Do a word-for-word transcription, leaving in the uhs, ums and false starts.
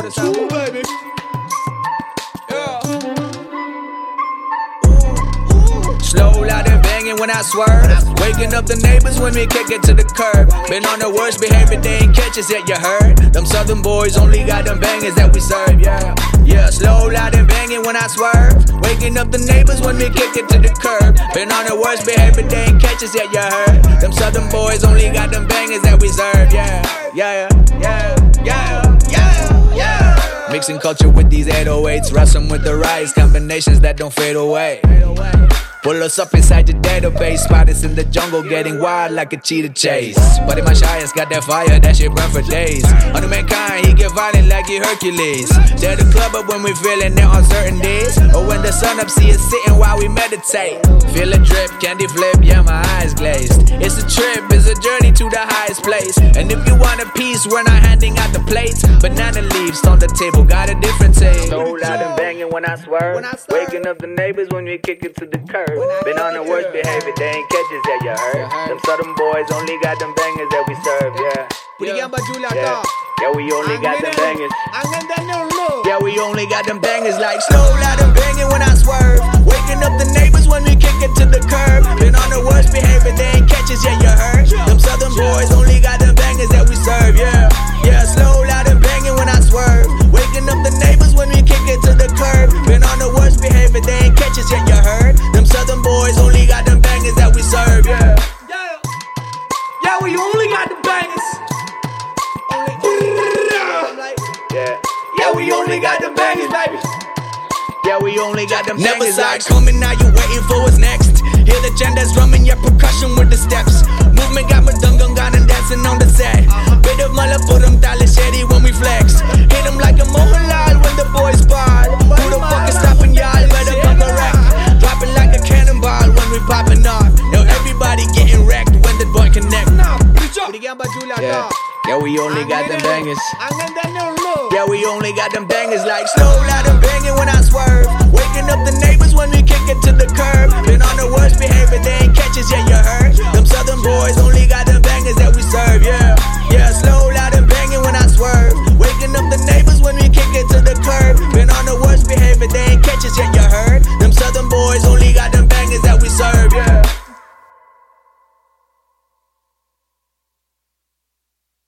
Ooh, baby. Slow, loud and banging when I swerve. Waking up the neighbors when we kick it to the curb. Been on the worst behavior, they ain't catch us yet, you heard? Them southern boys only got them bangers that we serve, yeah. Yeah, slow, loud and banging when I swerve. Waking up the neighbors when we kick it to the curb. Been on the worst behavior, they ain't catch us yet, you heard? Them southern boys only got them bangers that we serve, yeah. Yeah, yeah, yeah, yeah, yeah. Mixing culture with these eight oh eights, wrestling with the rise, combinations that don't fade away. Pull us up inside your database, spot us in the jungle, getting wild like a cheetah chase. But in my shyest, got that fire, that shit burn for days. Under mankind, he get violent like he Hercules. Tear the club up when we feeling it on certain days, or when the sun up, see us sitting while we meditate. Feel a drip, candy flip, yeah, my eyes glazed. It's a trip, it's a journey to the highest place. And if you want a piece, we're not handing out the plates. Banana leaves on the table, got a different taste. So loud and banging when I swerve. Waking up the neighbors when we kick it to the curb. Been on the worst behavior, they ain't catches yet, you heard? Them southern boys only got them bangers that we serve, yeah. Yeah, yeah, we only got them bangers. Yeah, we only got them bangers like slow, loud and banging when I swerve. Waking up the neighbors when we kick it to the curb. Been on the worst behavior, they ain't catches yet, you heard? Them southern boys only got them bangers that we serve, yeah. Yeah, slow, loud and banging when I swerve. Waking up the neighbors when we kick it to the curb. Been on the worst behavior, they ain't catches yet, you heard? Them southern boys only got them bangers that we serve, yeah. Yeah, yeah, we only got the bangers. Yeah, yeah, we only got the bangers, baby. Yeah, we only got them Never bangers. saw it coming, now you waiting for what's next. Hear the chant that's drumming, yeah, percussion with the steps. Movement got my dung gun got 'em dancing on the set. Bit of mala put 'em shady when we flex. Hit 'em like a Mohanlal when the boys ball. Who the fuck is stopping y'all? Better come correct. Dropping like a cannonball when we popping off. Now everybody getting wrecked when the boy connect. Yeah, yeah, we only got them bangers. Yeah, we only got them bangers like slow, loud and banging when I swerve. Waking up the neighbors when we kick it to the curb. Been on the worst behavior, they ain't catches yet, you heard? Them southern boys only got them bangers that we serve, yeah. Yeah, slow,